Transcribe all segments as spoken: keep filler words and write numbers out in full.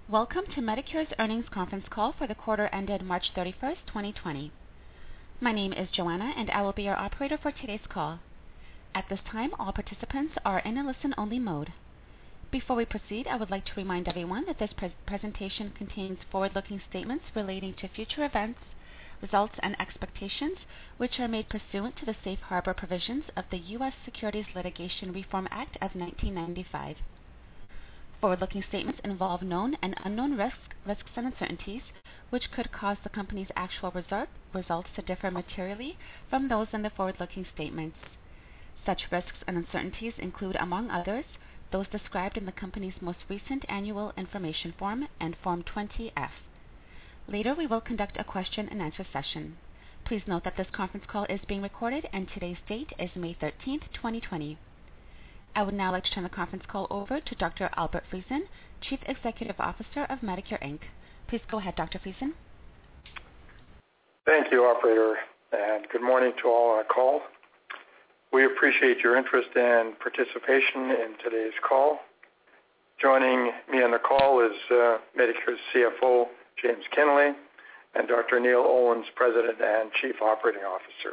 Welcome to Medicure's earnings conference call for the quarter ended March thirty-first, twenty twenty. My name is Joanna, and I will be your operator for today's call. At this time, all participants are in a listen-only mode. Before we proceed, I would like to remind everyone that this pre- presentation contains forward-looking statements relating to future events, results, and expectations, which are made pursuant to the safe harbor provisions of the U S Securities Litigation Reform Act of nineteen ninety-five. Forward-looking statements involve known and unknown risks, risks and uncertainties, which could cause the company's actual result, results to differ materially from those in the forward-looking statements. Such risks and uncertainties include, among others, those described in the company's most recent annual information form and Form twenty F. Later, we will conduct a question-and-answer session. Please note that this conference call is being recorded, and today's date is May thirteenth, twenty twenty. I would now like to turn the conference call over to Doctor Albert Friesen, Chief Executive Officer of Medicure Incorporated. Please go ahead, Doctor Friesen. Thank you, operator, and good morning to all on the call. We appreciate your interest and participation in today's call. Joining me on the call is uh, Medicure's C F O, James Kinley, and Doctor Neil Owens, President and Chief Operating Officer.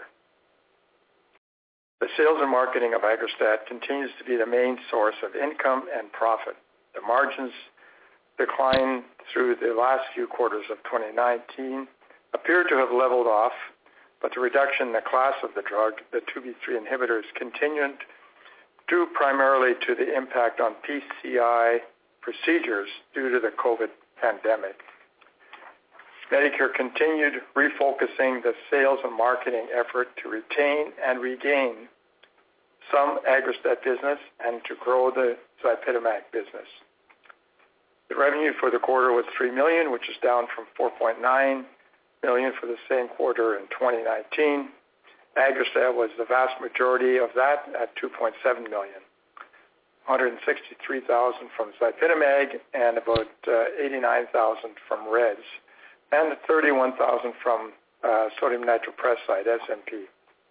The sales and marketing of Aggrastat continues to be the main source of income and profit. The margins decline through the last few quarters of twenty nineteen appear to have leveled off, but the reduction in the class of the drug, the two B three inhibitors, continued due primarily to the impact on P C I procedures due to the COVID pandemic. Medicure continued refocusing the sales and marketing effort to retain and regain some Aggrastat business and to grow the ZYPITAMAG business. The revenue for the quarter was three million dollars, which is down from four point nine million dollars for the same quarter in twenty nineteen. Aggrastat was the vast majority of that at two point seven million dollars, one hundred sixty-three thousand dollars from ZYPITAMAG and about uh, eighty-nine thousand dollars from R E D S, and thirty-one thousand dollars from uh, sodium nitroprusside, S N P.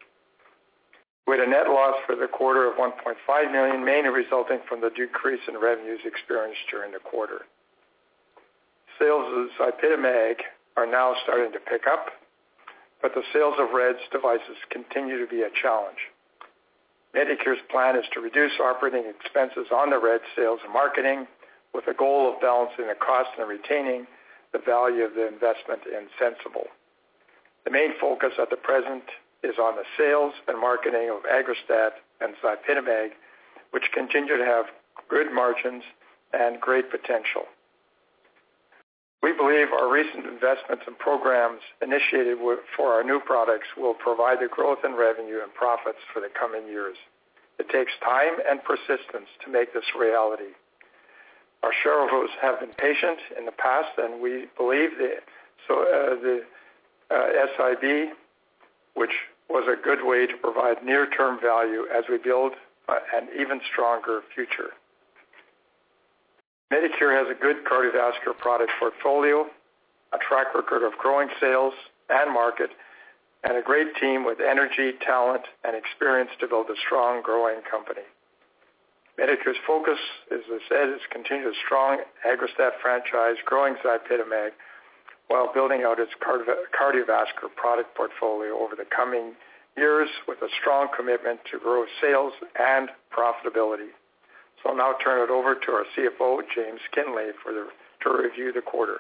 We had a net loss for the quarter of one point five million dollars, mainly resulting from the decrease in revenues experienced during the quarter. Sales of ZYPITAMAG are now starting to pick up, but the sales of R E D S devices continue to be a challenge. Medicure's plan is to reduce operating expenses on the R E D S sales and marketing with the goal of balancing the cost and retaining the value of the investment in Sensible. The main focus at the present is on the sales and marketing of Aggrastat and ZYPITAMAG, which continue to have good margins and great potential. We believe our recent investments and programs initiated for our new products will provide the growth in revenue and profits for the coming years. It takes time and persistence to make this reality. Our shareholders have been patient in the past, and we believe the, so, uh, the uh, S I B, which was a good way to provide near-term value as we build uh, an even stronger future. Medicure has a good cardiovascular product portfolio, a track record of growing sales and market, and a great team with energy, talent, and experience to build a strong, growing company. Medicure's focus, as I said, is continue a strong Aggrastat franchise, growing ZYPITAMAG, while building out its cardio- cardiovascular product portfolio over the coming years with a strong commitment to grow sales and profitability. So I'll now turn it over to our C F O, James Kinley, for the, to review the quarter.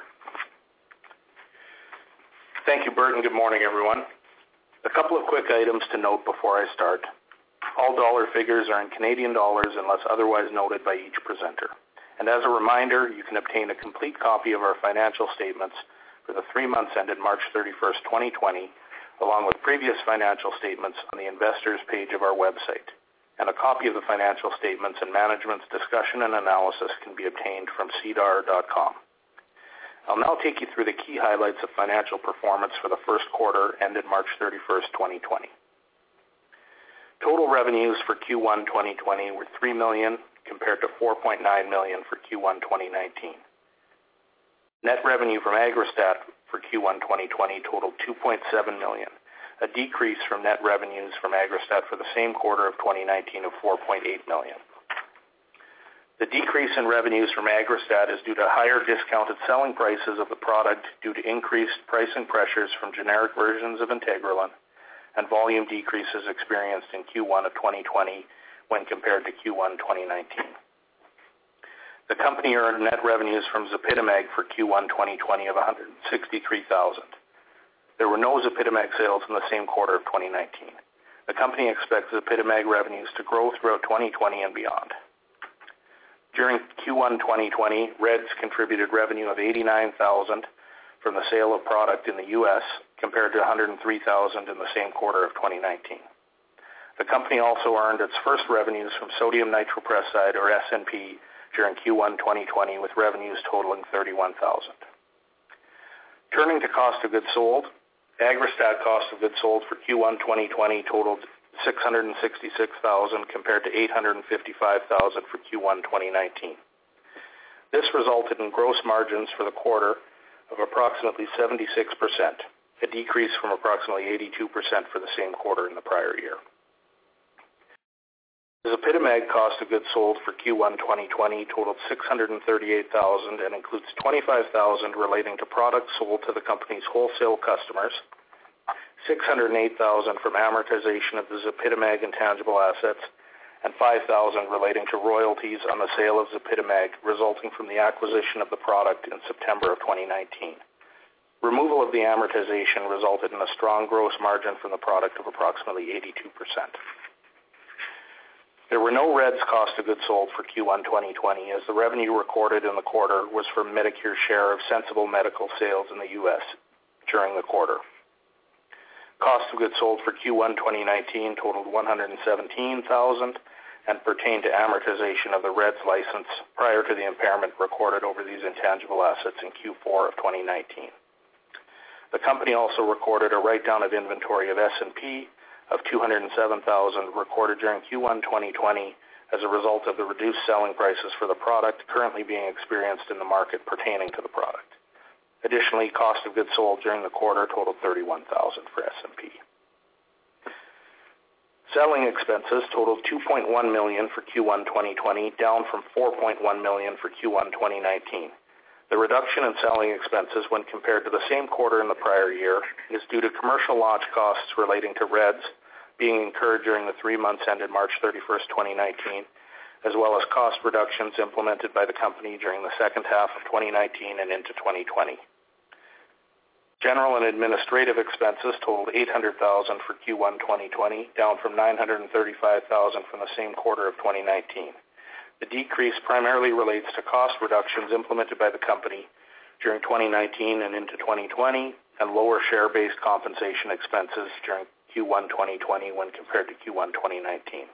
Thank you, Bert, and good morning, everyone. A couple of quick items to note before I start. All dollar figures are in Canadian dollars unless otherwise noted by each presenter. And as a reminder, you can obtain a complete copy of our financial statements for the three months ended March thirty-first, twenty twenty, along with previous financial statements on the investors page of our website. And a copy of the financial statements and management's discussion and analysis can be obtained from C D A R dot com. I'll now take you through the key highlights of financial performance for the first quarter ended March thirty-first, twenty twenty. Total revenues for Q one twenty twenty were three million dollars compared to four point nine million dollars for Q one twenty nineteen. Net revenue from Aggrastat for Q one twenty twenty totaled two point seven million dollars, a decrease from net revenues from Aggrastat for the same quarter of twenty nineteen of four point eight million dollars. The decrease in revenues from Aggrastat is due to higher discounted selling prices of the product due to increased pricing pressures from generic versions of Integralin and volume decreases experienced in Q one of twenty twenty when compared to Q one twenty nineteen. The company earned net revenues from Zypitamag for Q one twenty twenty of one hundred sixty-three thousand dollars. There were no Zypitamag sales in the same quarter of twenty nineteen. The company expects Zypitamag revenues to grow throughout twenty twenty and beyond. During Q one twenty twenty, R E D S contributed revenue of eighty-nine thousand dollars from the sale of product in the U S compared to one hundred three thousand dollars in the same quarter of twenty nineteen. The company also earned its first revenues from sodium nitroprusside, or S N P, during Q one twenty twenty with revenues totaling thirty-one thousand dollars. Turning to cost of goods sold, Aggrastat cost of goods sold for Q one twenty twenty totaled six hundred sixty-six thousand dollars compared to eight hundred fifty-five thousand dollars for Q one twenty nineteen. This resulted in gross margins for the quarter of approximately seventy-six percent, a decrease from approximately eighty-two percent for the same quarter in the prior year. The Zypitamag cost of goods sold for Q one twenty twenty totaled six hundred thirty-eight thousand dollars and includes twenty-five thousand dollars relating to products sold to the company's wholesale customers, six hundred eight thousand dollars from amortization of the Zypitamag intangible assets, and five thousand dollars relating to royalties on the sale of Zypitamag resulting from the acquisition of the product in September of twenty nineteen. Removal of the amortization resulted in a strong gross margin from the product of approximately eighty-two percent. There were no R E D S cost of goods sold for Q one twenty twenty as the revenue recorded in the quarter was from Medicare's share of Sensible Medical sales in the U S during the quarter. Cost of goods sold for Q one twenty nineteen totaled one hundred seventeen thousand dollars and pertained to amortization of the R E D S license prior to the impairment recorded over these intangible assets in Q four of twenty nineteen. The company also recorded a write-down of inventory of S N P of two hundred seven thousand dollars recorded during Q one twenty twenty as a result of the reduced selling prices for the product currently being experienced in the market pertaining to the product. Additionally, cost of goods sold during the quarter totaled thirty-one thousand dollars for S and P. Selling expenses totaled two point one million dollars for Q one twenty twenty, down from four point one million dollars for Q one twenty nineteen. The reduction in selling expenses when compared to the same quarter in the prior year is due to commercial launch costs relating to R E D S being incurred during the three months ended March thirty-first, twenty nineteen, as well as cost reductions implemented by the company during the second half of twenty nineteen and into twenty twenty. General and administrative expenses totaled eight hundred thousand dollars for Q one twenty twenty, down from nine hundred thirty-five thousand dollars from the same quarter of twenty nineteen. The decrease primarily relates to cost reductions implemented by the company during twenty nineteen and into twenty twenty, and lower share-based compensation expenses during Q one twenty twenty when compared to Q one twenty nineteen.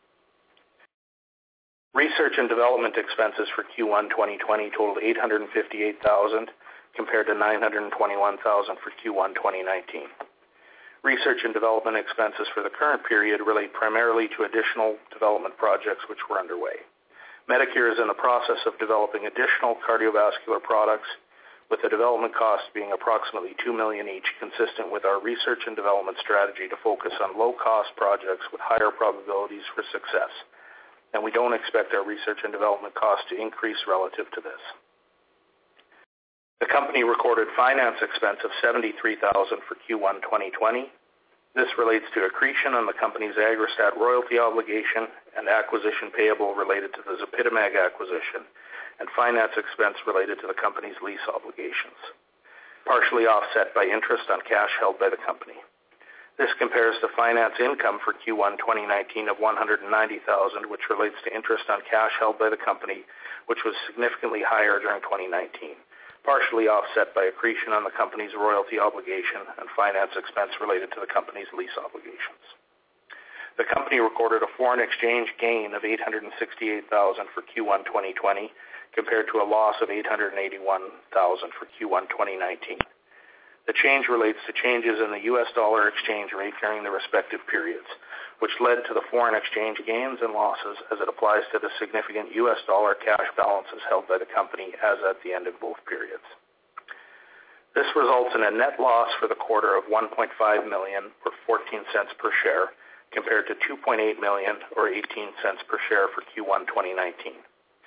Research and development expenses for Q one twenty twenty totaled eight hundred fifty-eight thousand dollars compared to nine hundred twenty-one thousand dollars for Q one twenty nineteen. Research and development expenses for the current period relate primarily to additional development projects which were underway. Medicare is in the process of developing additional cardiovascular products, with the development costs being approximately two million dollars each, consistent with our research and development strategy to focus on low-cost projects with higher probabilities for success. And we don't expect our research and development costs to increase relative to this. The company recorded finance expense of seventy-three thousand dollars for Q one twenty twenty. This relates to accretion on the company's Aggrastat royalty obligation and acquisition payable related to the Zypitamag acquisition, and finance expense related to the company's lease obligations, partially offset by interest on cash held by the company. This compares to finance income for Q one twenty nineteen of one hundred ninety thousand dollars, which relates to interest on cash held by the company, which was significantly higher during twenty nineteen. Partially offset by accretion on the company's royalty obligation and finance expense related to the company's lease obligations. The company recorded a foreign exchange gain of eight hundred sixty-eight thousand dollars for Q one twenty twenty compared to a loss of eight hundred eighty-one thousand dollars for Q one twenty nineteen. The change relates to changes in the U S dollar exchange rate during the respective periods, which led to the foreign exchange gains and losses as it applies to the significant U S dollar cash balances held by the company as at the end of both periods. This results in a net loss for the quarter of one point five million dollars or fourteen cents per share compared to two point eight million dollars or eighteen cents per share for Q one twenty nineteen.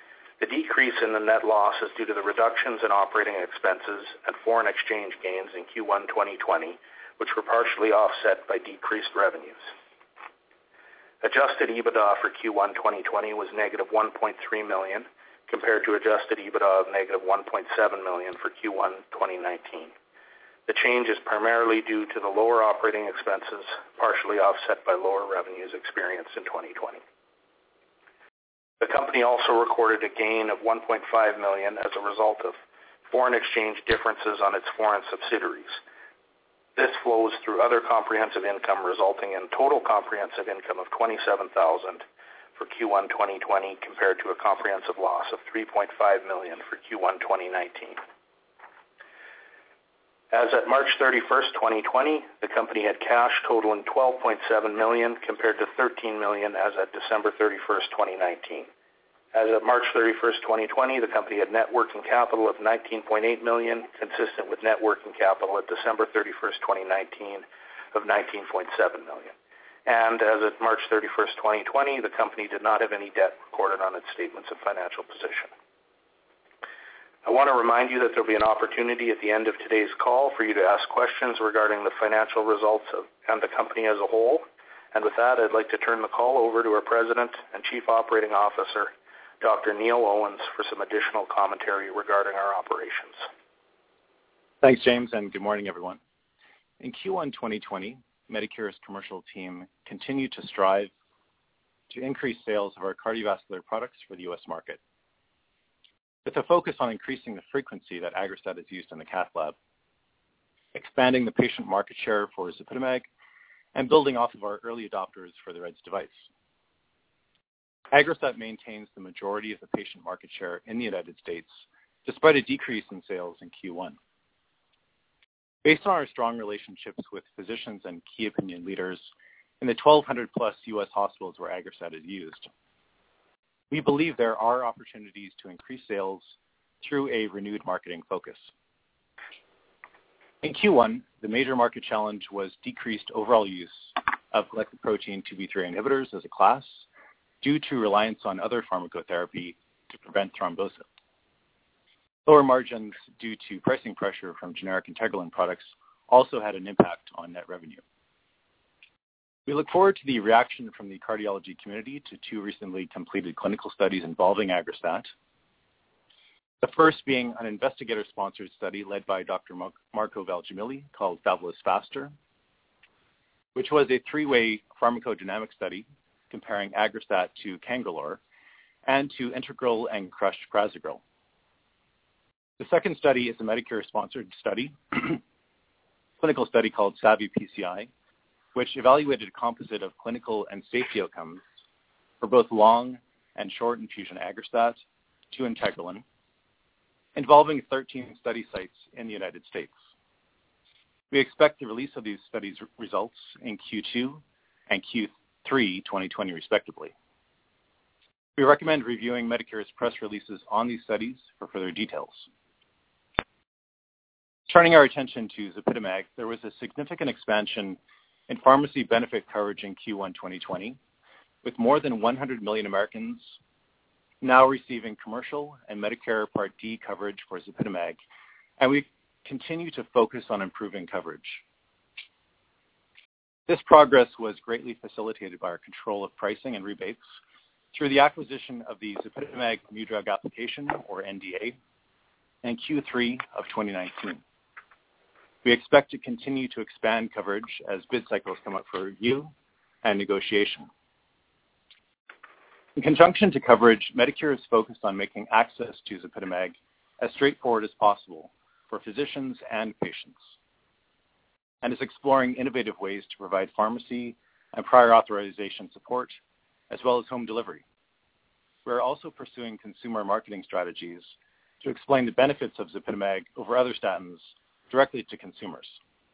The decrease in the net loss is due to the reductions in operating expenses and foreign exchange gains in Q one twenty twenty, which were partially offset by decreased revenues. Adjusted EBITDA for Q one twenty twenty was negative one point three million dollars compared to adjusted EBITDA of negative one point seven million dollars for Q one twenty nineteen. The change is primarily due to the lower operating expenses, partially offset by lower revenues experienced in twenty twenty. The company also recorded a gain of one point five million dollars as a result of foreign exchange differences on its foreign subsidiaries. This flows through other comprehensive income, resulting in total comprehensive income of twenty-seven thousand dollars for Q one twenty twenty compared to a comprehensive loss of three point five million dollars for Q one twenty nineteen. As at March thirty-first, twenty twenty, the company had cash totaling twelve point seven million dollars compared to thirteen million dollars as at December thirty-first, twenty nineteen. As of March thirty-first, twenty twenty, the company had net working capital of nineteen point eight million dollars, consistent with net working capital at December thirty-first, twenty nineteen of nineteen point seven million dollars. And as of March thirty-first, twenty twenty, the company did not have any debt recorded on its statements of financial position. I want to remind you that there will be an opportunity at the end of today's call for you to ask questions regarding the financial results of, and the company as a whole. And with that, I'd like to turn the call over to our President and Chief Operating Officer, Doctor Neil Owens, for some additional commentary regarding our operations. Thanks, James, and good morning, everyone. In Q one twenty twenty, Medicure's commercial team continued to strive to increase sales of our cardiovascular products for the U S market, with a focus on increasing the frequency that Aggrastat is used in the cath lab, expanding the patient market share for ZYPITAMAG, and building off of our early adopters for the R E D S device. Aggrastat maintains the majority of the patient market share in the United States, despite a decrease in sales in Q one. Based on our strong relationships with physicians and key opinion leaders in the twelve hundred plus U S hospitals where Aggrastat is used, we believe there are opportunities to increase sales through a renewed marketing focus. In Q one, the major market challenge was decreased overall use of glycoprotein two B three inhibitors as a class due to reliance on other pharmacotherapy to prevent thrombosis. Lower margins due to pricing pressure from generic integralin products also had an impact on net revenue. We look forward to the reaction from the cardiology community to two recently completed clinical studies involving Aggrastat. The first being an investigator-sponsored study led by Doctor Marco Valgimilli called Fabulous Faster, which was a three-way pharmacodynamic study comparing Aggrastat to Cangrelor and to Integral and crushed Prasugrel. The second study is a Medicare-sponsored study, clinical study called SAVI P C I, which evaluated a composite of clinical and safety outcomes for both long and short infusion Aggrastat to integralin, involving thirteen study sites in the United States. We expect the release of these studies' results in Q two and Q three twenty twenty, respectively. We recommend reviewing Medicure's press releases on these studies for further details. Turning our attention to ZYPITAMAG, there was a significant expansion in pharmacy benefit coverage in Q one twenty twenty, with more than one hundred million Americans now receiving commercial and Medicare Part D coverage for ZYPITAMAG, and we continue to focus on improving coverage. This progress was greatly facilitated by our control of pricing and rebates through the acquisition of the ZYPITAMAG New Drug Application, or N D A, in Q three of twenty nineteen. We expect to continue to expand coverage as bid cycles come up for review and negotiation. In conjunction to coverage, Medicure is focused on making access to ZYPITAMAG as straightforward as possible for physicians and patients, and is exploring innovative ways to provide pharmacy and prior authorization support, as well as home delivery. We are also pursuing consumer marketing strategies to explain the benefits of ZYPITAMAG over other statins directly to consumers.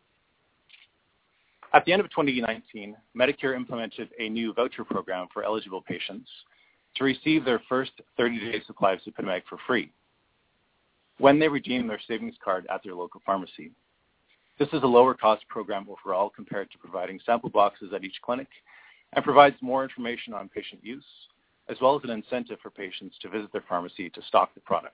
At the end of twenty nineteen, Medicure implemented a new voucher program for eligible patients to receive their first thirty-day supply of ZYPITAMAG for free when they redeem their savings card at their local pharmacy. This is a lower cost program overall compared to providing sample boxes at each clinic, and provides more information on patient use, as well as an incentive for patients to visit their pharmacy to stock the product.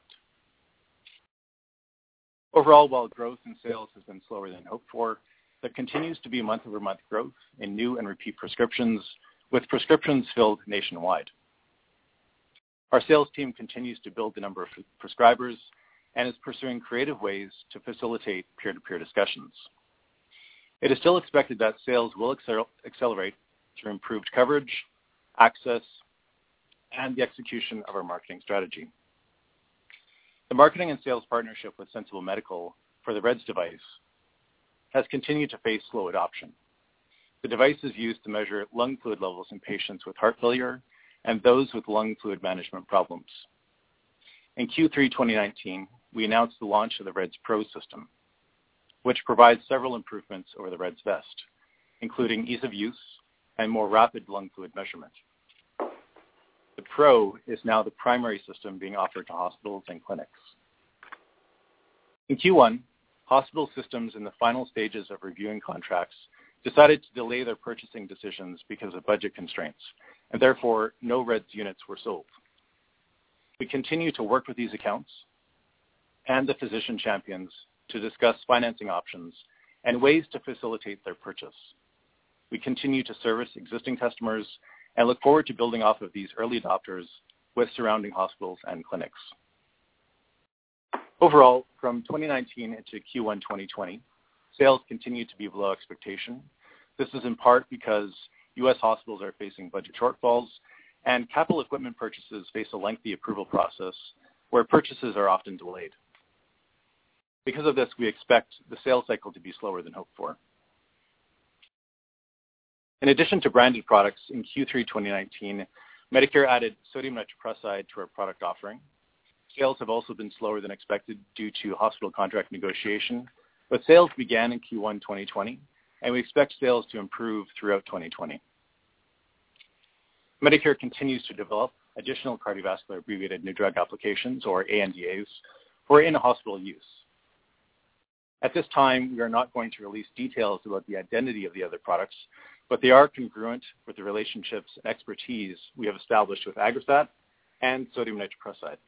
Overall, while growth in sales has been slower than hoped for, there continues to be month-over-month growth in new and repeat prescriptions, with prescriptions filled nationwide. Our sales team continues to build the number of prescribers and is pursuing creative ways to facilitate peer-to-peer discussions. It is still expected that sales will accel- accelerate through improved coverage, access, and the execution of our marketing strategy. The marketing and sales partnership with Sensible Medical for the R E D S device has continued to face slow adoption. The device is used to measure lung fluid levels in patients with heart failure and those with lung fluid management problems. In Q three twenty nineteen, we announced the launch of the R E D S Pro system, which provides several improvements over the R E D S Vest, including ease of use and more rapid lung fluid measurement. The Pro is now the primary system being offered to hospitals and clinics. In Q one, hospital systems in the final stages of reviewing contracts decided to delay their purchasing decisions because of budget constraints, and therefore no R E D S units were sold. We continue to work with these accounts and the physician champions to discuss financing options and ways to facilitate their purchase. We continue to service existing customers and look forward to building off of these early adopters with surrounding hospitals and clinics. Overall, from twenty nineteen into Q one twenty twenty, sales continue to be below expectation. This is in part because U S hospitals are facing budget shortfalls and capital equipment purchases face a lengthy approval process where purchases are often delayed. Because of this, we expect the sales cycle to be slower than hoped for. In addition to branded products, in Q three twenty nineteen, Medicare added sodium nitroprusside to our product offering. Sales have also been slower than expected due to hospital contract negotiation, but sales began in Q one twenty twenty, and we expect sales to improve throughout twenty twenty. Medicare continues to develop additional cardiovascular abbreviated new drug applications, or A N D As, for in-hospital use. At this time, we are not going to release details about the identity of the other products, but they are congruent with the relationships and expertise we have established with Aggrastat and sodium nitroprusside.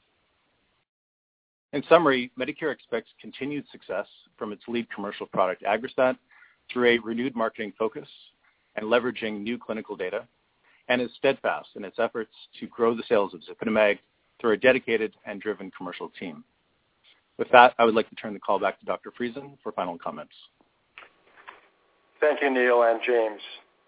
In summary, Medicare expects continued success from its lead commercial product, Aggrastat, through a renewed marketing focus and leveraging new clinical data, and is steadfast in its efforts to grow the sales of Zypitamag through a dedicated and driven commercial team. With that, I would like to turn the call back to Doctor Friesen for final comments. Thank you, Neil and James.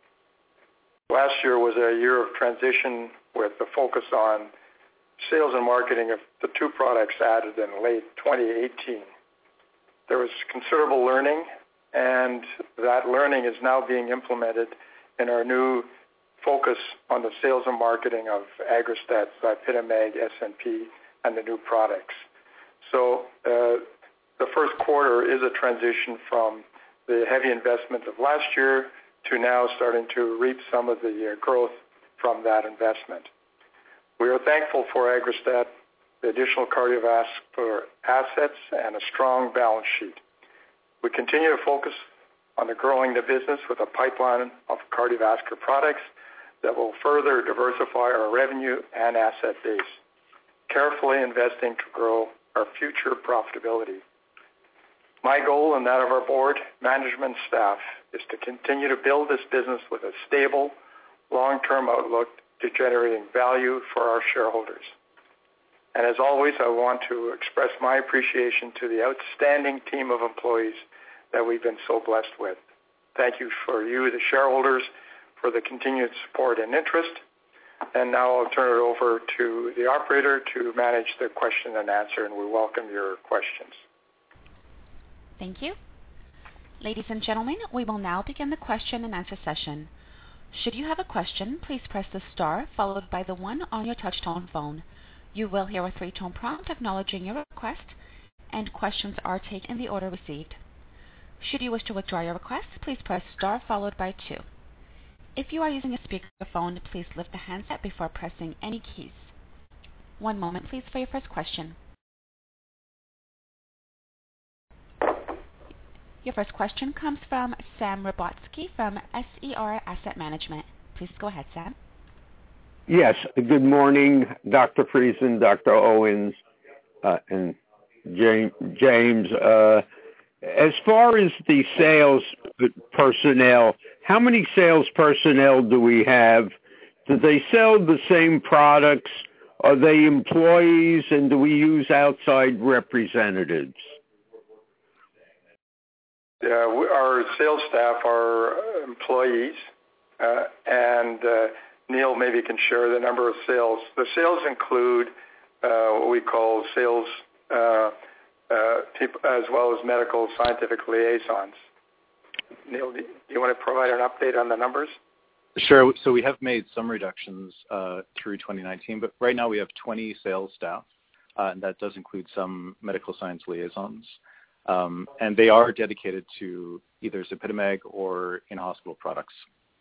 Last year was a year of transition with the focus on sales and marketing of the two products added in late twenty eighteen. There was considerable learning, and that learning is now being implemented in our new focus on the sales and marketing of Aggrastat, Zypitamag, S N P, and the new products. So uh, the first quarter is a transition from the heavy investment of last year to now starting to reap some of the uh, growth from that investment. We are thankful for Aggrastat, the additional cardiovascular assets, and a strong balance sheet. We continue to focus on the growing the business with a pipeline of cardiovascular products that will further diversify our revenue and asset base, carefully investing to grow our future profitability. My goal and that of our board, management, staff is to continue to build this business with a stable, long-term outlook to generating value for our shareholders. And as always, I want to express my appreciation to the outstanding team of employees that we've been so blessed with. Thank you for you, the shareholders, for the continued support and interest. And now I'll turn it over to the operator to manage the question and answer, and we welcome your questions. Thank you. Ladies and gentlemen, we will now begin the question and answer session. Should you have a question, please press the star followed by the one on your touch-tone phone. You will hear a three-tone prompt acknowledging your request, and questions are taken in the order received. Should you wish to withdraw your request, please press star followed by two. If you are using a speakerphone, please lift the handset before pressing any keys. One moment, please, for your first question. Your first question comes from Sam Robotsky from S E R Asset Management. Please go ahead, Sam. Yes. Good morning, Doctor Friesen, Doctor Owens, uh, and James. Uh, as far as the sales personnel, how many sales personnel do we have? Do they sell the same products? Are they employees, and do we use outside representatives? Uh, we, our sales staff are employees, uh, and uh, Neil maybe can share the number of sales. The sales include uh, what we call sales, uh, uh, people, as well as medical scientific liaisons. Neil, do you want to provide an update on the numbers? Sure. So we have made some reductions uh, through twenty nineteen, but right now we have twenty sales staff, uh, and that does include some medical science liaisons. Um, and they are dedicated to either ZYPITAMAG or in-hospital products.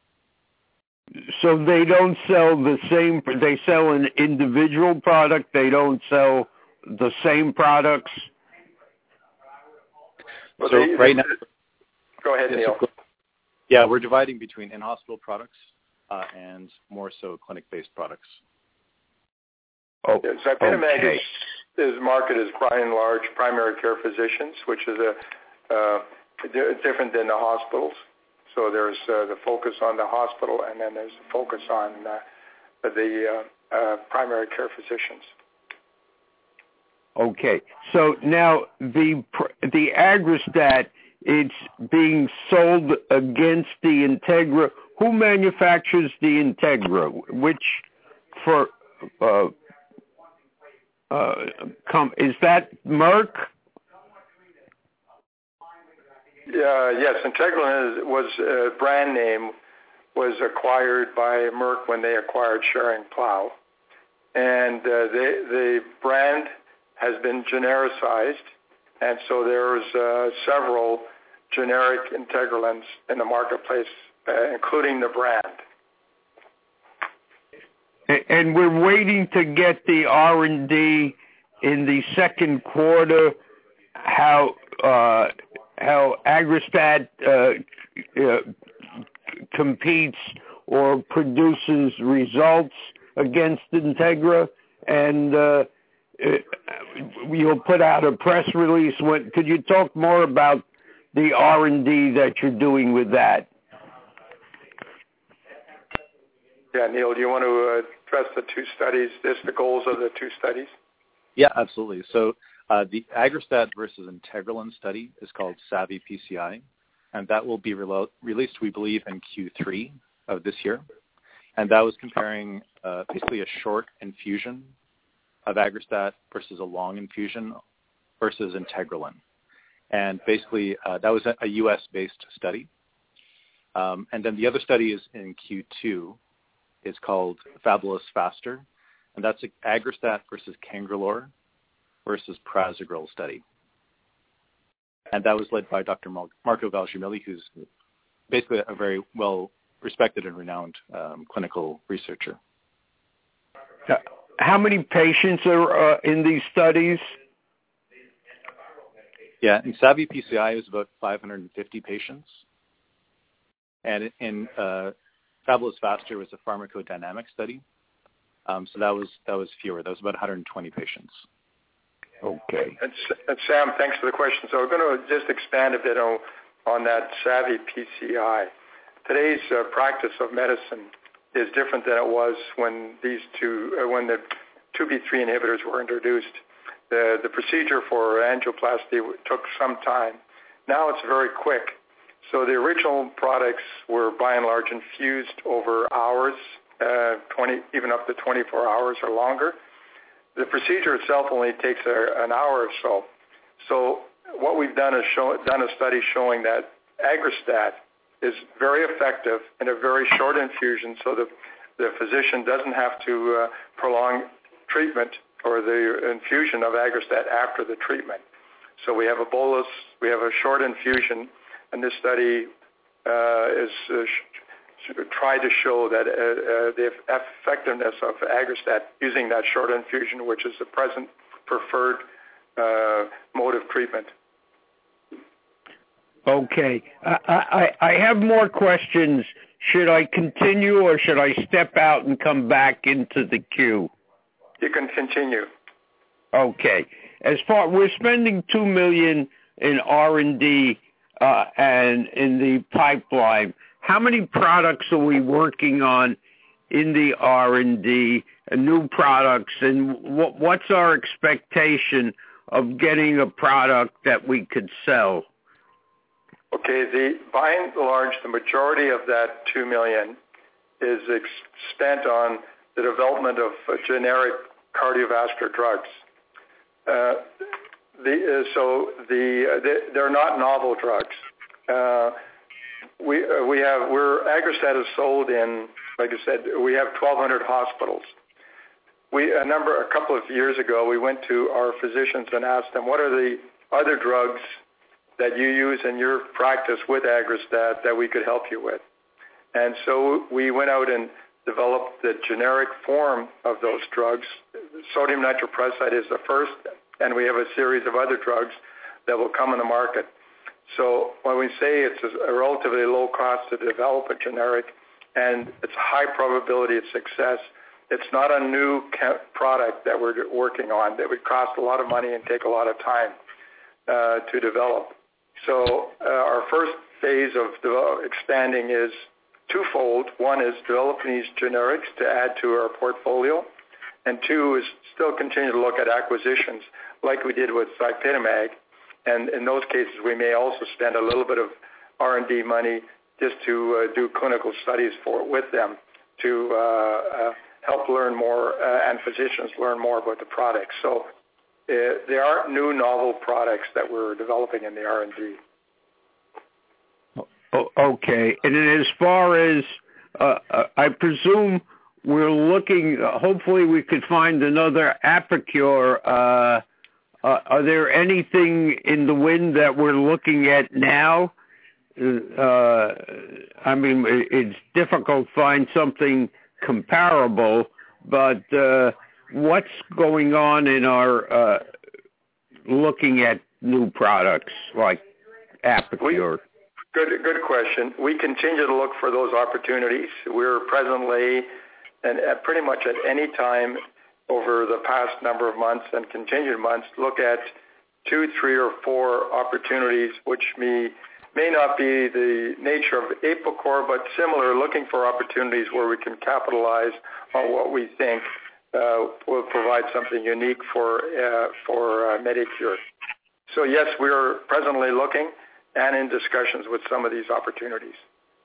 So they don't sell the same, they sell an individual product, they don't sell the same products? Well, so they, right now... Go ahead, Neil. So, yeah, we're dividing between in-hospital products uh, and more so clinic-based products. Oh, yeah, ZYPITAMAG okay. is, is marketed as by and large primary care physicians, which is a uh, different than the hospitals. So there's uh, the focus on the hospital, and then there's the focus on uh, the uh, uh, primary care physicians. Okay. So now the the Aggrastat, it's being sold against the Integra. Who manufactures the Integra? Which for uh, uh, com- is that Merck? Uh, yes, Integralin is, was a brand name, was acquired by Merck when they acquired Schering-Plough. And uh, they, the brand has been genericized, and so there's uh, several generic Integralins in the marketplace, uh, including the brand. And we're waiting to get the R and D in the second quarter, how... Uh, how Aggrastat uh, uh, competes or produces results against Integra, and uh, you'll put out a press release. When, could you talk more about the R and D that you're doing with that? Yeah, Neil, do you want to address the two studies, just the goals of the two studies? Yeah, absolutely. So Uh, the Aggrastat versus Integralin study is called SAVI P C I, and that will be re- released, we believe, in Q three of this year. And that was comparing uh, basically a short infusion of Aggrastat versus a long infusion versus Integralin. And basically, uh, that was a, a U S-based study. Um, and then the other study is in Q two. It's called Fabulous Faster, and that's Aggrastat versus Cangrelor versus Prasugrel study. And that was led by Doctor Marco Valgimilli, who's basically a very well-respected and renowned um, clinical researcher. How many patients are uh, in these studies? Yeah, in SAVI P C I, it was about five hundred fifty patients. And in uh, Fabulous Faster was a pharmacodynamic study. Um, so that was that was fewer. That was about one hundred twenty patients. Okay. And, and Sam, thanks for the question. So we're going to just expand a bit on, on that SAVI P C I. Today's uh, practice of medicine is different than it was when these two, uh, when the two B three inhibitors were introduced. The, the procedure for angioplasty took some time. Now it's very quick. So the original products were by and large infused over hours, uh, twenty, even up to twenty-four hours or longer. The procedure itself only takes a, an hour or so. So what we've done is show, done a study showing that Aggrastat is very effective in a very short infusion, so the, the physician doesn't have to uh, prolong treatment or the infusion of Aggrastat after the treatment. So we have a bolus, we have a short infusion, and this study uh, is uh, try to show that uh, uh, the effectiveness of Aggrastat using that short infusion, which is the present preferred uh, mode of treatment. Okay. I, I, I have more questions should I continue or should I step out and come back into the queue? You can continue. Okay. As far we're spending two million in R and D uh, and in the pipeline. How many products are we working on in the R and D, uh, new products, and what, what's our expectation of getting a product that we could sell? Okay, the by and large, the majority of that two million is ex- spent on the development of uh, generic cardiovascular drugs. Uh, the, uh, so the, uh, the they're not novel drugs. Uh, we uh, we have we're Aggrastat is sold in, like I said, we have twelve hundred hospitals. We a number a couple of years ago we went to our physicians and asked them what are the other drugs that you use in your practice with Aggrastat that we could help you with. And so we went out and developed the generic form of those drugs. Sodium nitroprusside is the first, and we have a series of other drugs that will come on the market. So when we say it's a relatively low cost to develop a generic and it's high probability of success, it's not a new product that we're working on that would cost a lot of money and take a lot of time uh, to develop. So uh, our first phase of develop, expanding is twofold. One is developing these generics to add to our portfolio, and two is still continue to look at acquisitions like we did with Zypitamag. And in those cases, we may also spend a little bit of R and D money just to uh, do clinical studies for with them to uh, uh, help learn more uh, and physicians learn more about the product. So uh, there are new novel products that we're developing in the R and D. Okay. And then as far as, uh, I presume we're looking, uh, hopefully we could find another Apicure. Uh, uh, are there anything in the wind that we're looking at now? Uh, I mean, it's difficult to find something comparable, but uh, what's going on in our uh, looking at new products like Apicure? Good, good question. We continue to look for those opportunities. We're presently, and at pretty much at any time over the past number of months and continued months, look at two, three, or four opportunities, which may may not be the nature of Apicure, but similar, looking for opportunities where we can capitalize on what we think uh, will provide something unique for uh, for uh, Medicure. So yes, we are presently looking and in discussions with some of these opportunities.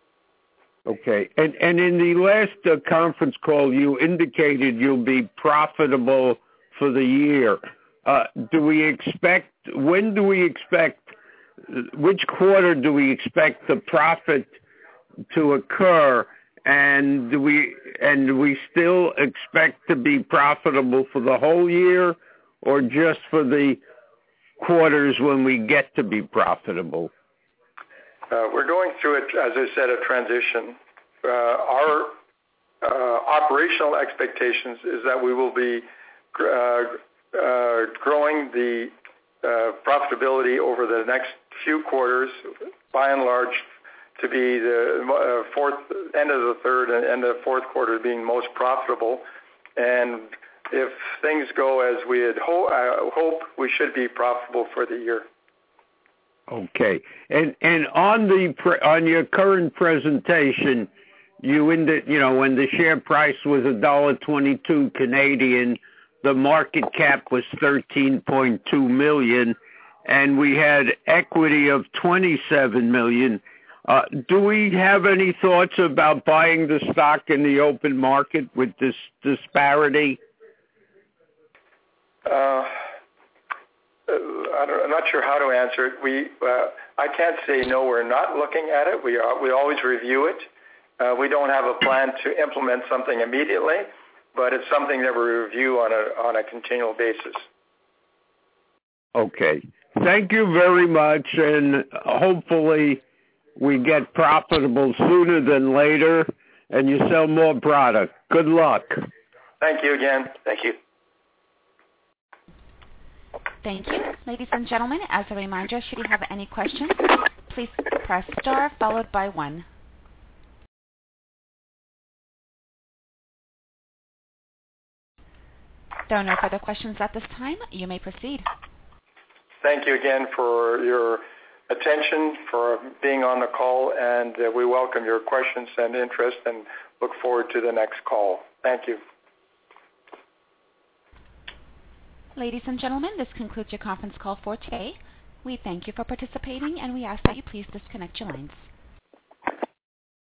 Okay. And and in the last uh, conference call, you indicated you'll be profitable for the year. Uh, do we expect, when do we expect, which quarter do we expect the profit to occur? And do we, and do we still expect to be profitable for the whole year or just for the quarters when we get to be profitable? Uh, we're going through, it, as I said, a transition. Uh, our uh, operational expectations is that we will be uh, uh, growing the uh, profitability over the next few quarters, by and large, to be the uh, fourth end of the third and end of the fourth quarter being most profitable. And if things go as we had ho- uh, hope, we should be profitable for the year. Okay, and and on the pre- on your current presentation, you in the you know when the share price was a dollar twenty two Canadian, the market cap was thirteen point two million, and we had equity of twenty seven million. Uh, do we have any thoughts about buying the stock in the open market with this disparity? Uh. I'm not sure how to answer it. We, uh, I can't say no, we're not looking at it. We are, we always review it. Uh, we don't have a plan to implement something immediately, but it's something that we review on a on a continual basis. Okay. Thank you very much, and hopefully we get profitable sooner than later, and you sell more product. Good luck. Thank you again. Thank you. Thank you. Ladies and gentlemen, as a reminder, should you have any questions, please press star followed by one. There are no further questions at this time. You may proceed. Thank you again for your attention, for being on the call, and uh, we welcome your questions and interest and look forward to the next call. Thank you. Ladies and gentlemen, this concludes your conference call for today. We thank you for participating, and we ask that you please disconnect your lines.